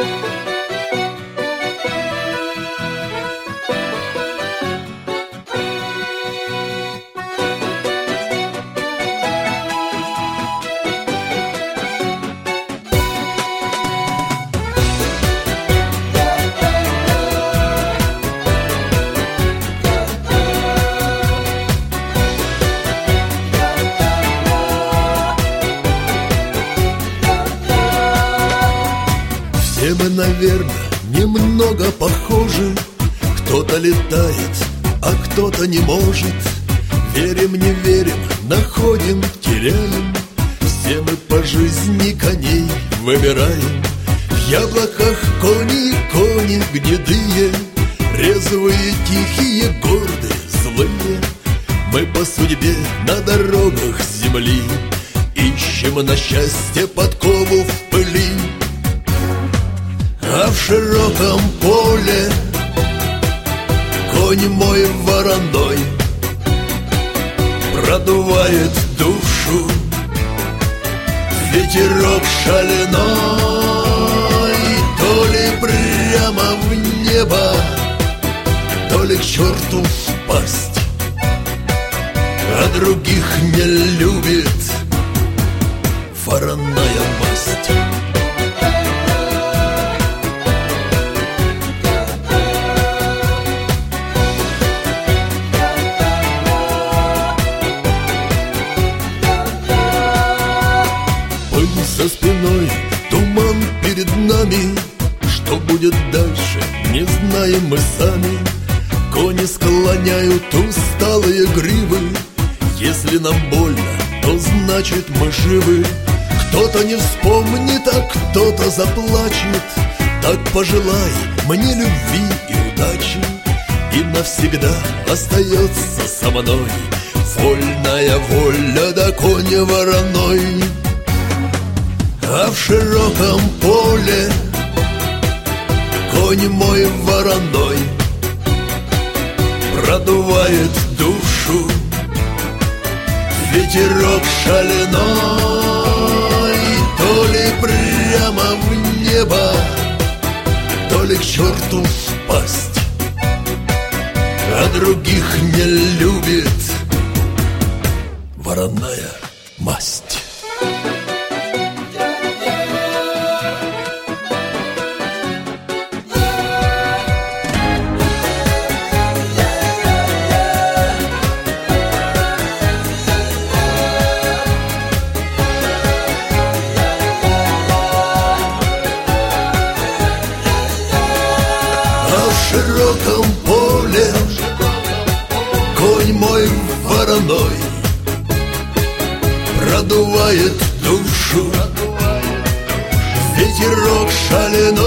Все мы, наверное, немного похожи. Кто-то летает, а кто-то не может. Верим, не верим, находим, теряем. Все мы по жизни коней выбираем. В яблоках кони, кони гнедые, резвые, тихие, гордые, злые. Мы по судьбе на дорогах земли ищем на счастье подкову в пыли. А в широком поле конь мой вороной продувает душу ветерок шаленой. То ли прямо в небо, то ли к черту в пасть, а других не любит вороная масть. За спиной туман перед нами. Что будет дальше, не знаем мы сами. Кони склоняют усталые гривы. Если нам больно, то значит мы живы. Кто-то не вспомнит, а кто-то заплачет. Так пожелай мне любви и удачи, и навсегда остается со мной вольная воля да конь вороной. А в широком поле конь мой вороной продувает душу ветерок шаленой. То ли прямо в небо, то ли к черту в пасть, а других не любит вороная масть. В широком поле конь мой вороной продувает душу ветерок шаленой.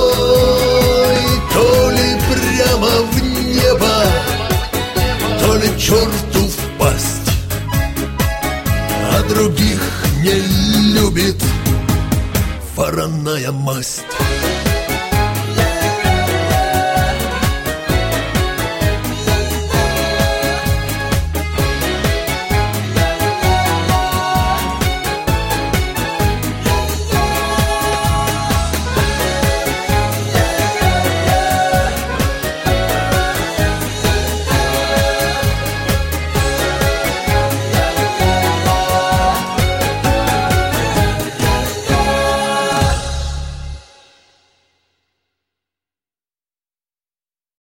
То ли прямо в небо, то ли к черту в пасть, а других не любит вороная масть.